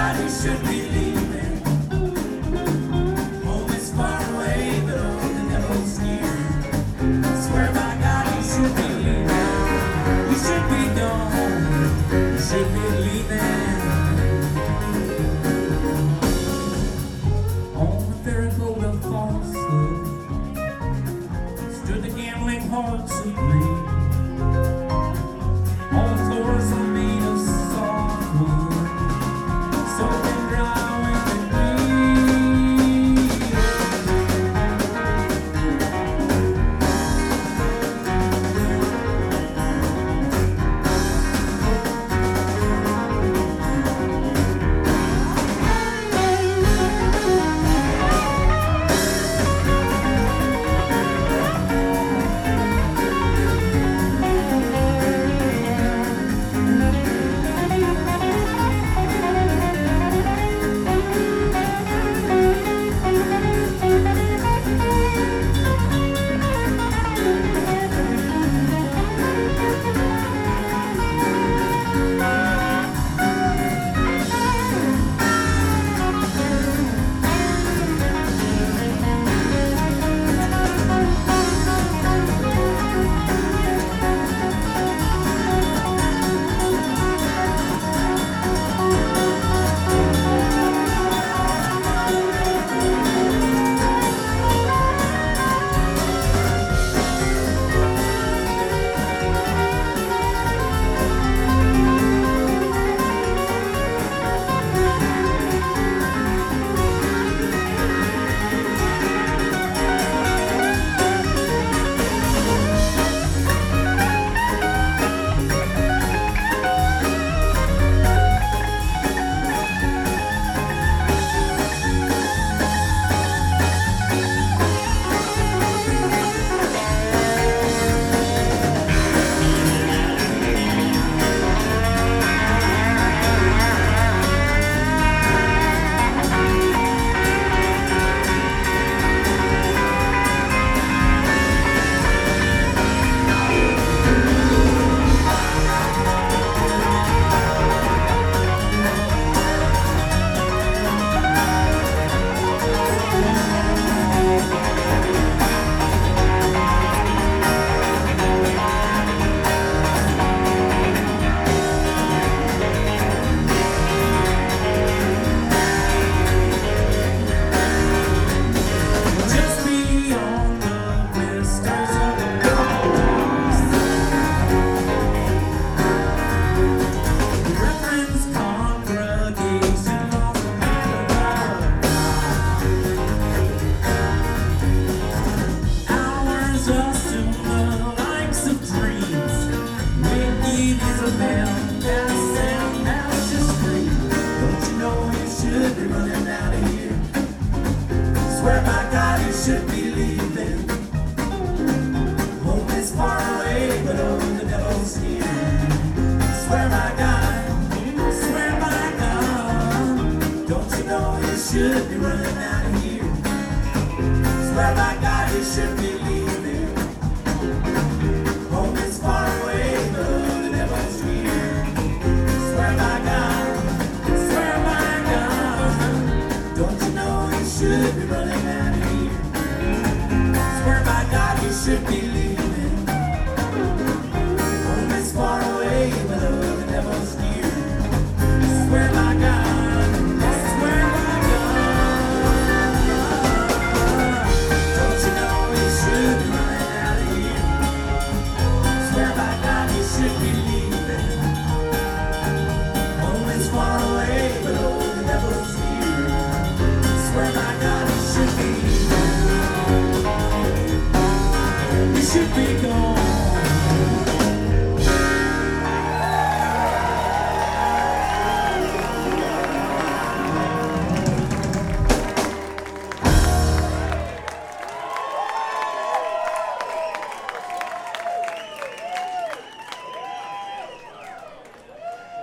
God, he should be leaving. Home is far away, but oh, the devil's near. Swear by God, he should be leaving. He should be gone. He should be leaving. On the ferry boat of falsehood stood the gambling hearts of greed. On floors of made of softwood, soaking dry with the swear by God, he should be leaving. Home is far away, but oh, the devil's here. Swear by God, don't you know he should be running out of here? Swear by God, he should be leaving. Home is far away, but oh, the devil's here. Swear by God, don't you know he should be running out of here? Swear by God, he should be leaving.